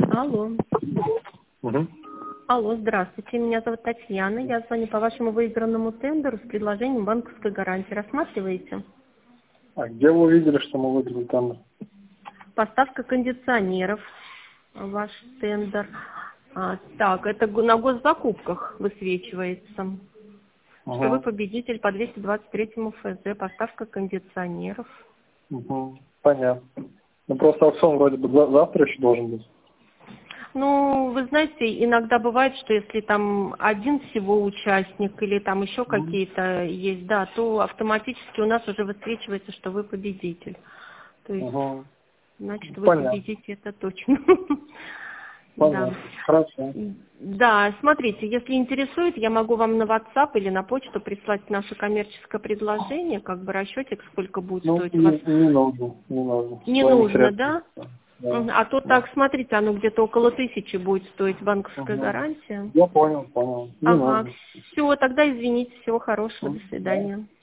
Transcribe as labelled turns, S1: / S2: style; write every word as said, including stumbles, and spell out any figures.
S1: Алло.
S2: Угу.
S1: Алло, здравствуйте. Меня зовут Татьяна. Я звоню по вашему выигранному тендеру с предложением банковской гарантии. Рассматриваете?
S2: А где вы увидели, что мы выиграли тендер?
S1: Поставка кондиционеров. Ваш тендер. А, так, это го- на госзакупках высвечивается.
S2: Угу.
S1: Что вы победитель по двести двадцать третьему эф зэ. Поставка кондиционеров.
S2: Угу. Понятно. Ну просто аукцион вроде бы за- завтра еще должен быть.
S1: Ну, вы знаете, иногда бывает, что если там один всего участник или там еще
S2: Мгм.
S1: какие-то есть, да, то автоматически у нас уже высвечивается, что вы победитель. То есть,
S2: Угу.
S1: значит, вы
S2: Понятно.
S1: победите, это точно. Да.
S2: Понятно. Хорошо.
S1: Да, смотрите, если интересует, я могу вам на WhatsApp или на почту прислать наше коммерческое предложение, как бы расчетик, сколько будет
S2: Ну,
S1: стоить у вас.
S2: не, не нужно, не нужно.
S1: Не
S2: Своими
S1: нужно,
S2: средствами.
S1: да?
S2: Да.
S1: Мгм. А то
S2: Да.
S1: так, смотрите, оно где-то около тысячи будет стоить банковская
S2: Угу.
S1: гарантия.
S2: Я понял, понял. Не
S1: Ага,
S2: нужно.
S1: все, тогда извините, всего хорошего, до
S2: Мгм. Да.
S1: свидания.